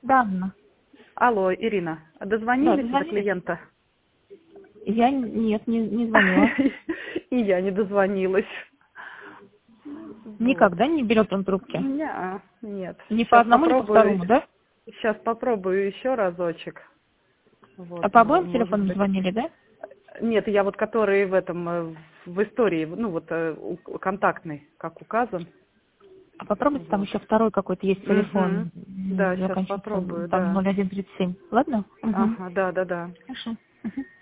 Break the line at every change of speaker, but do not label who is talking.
Да, Анна.
Алло, Ирина, дозвонились до
дозвонились.
клиента?
Я нет, не звонила.
И я не дозвонилась. Вот.
Никогда не берет он трубки?
Нет.
Ни по
Сейчас
одному, ни по
попробую.
второму, да?
Сейчас попробую еще разочек. Вот,
А по обоим
может
телефонам
быть.
звонили, да?
Нет, я вот который в этом, в истории, ну вот контактный, как указан.
А попробуйте, там
Вот.
еще второй какой-то есть телефон,
Да, сейчас
заканчивается
попробую,
там
да.
0137. Ладно? Угу.
Ага, да.
Хорошо. Мгм.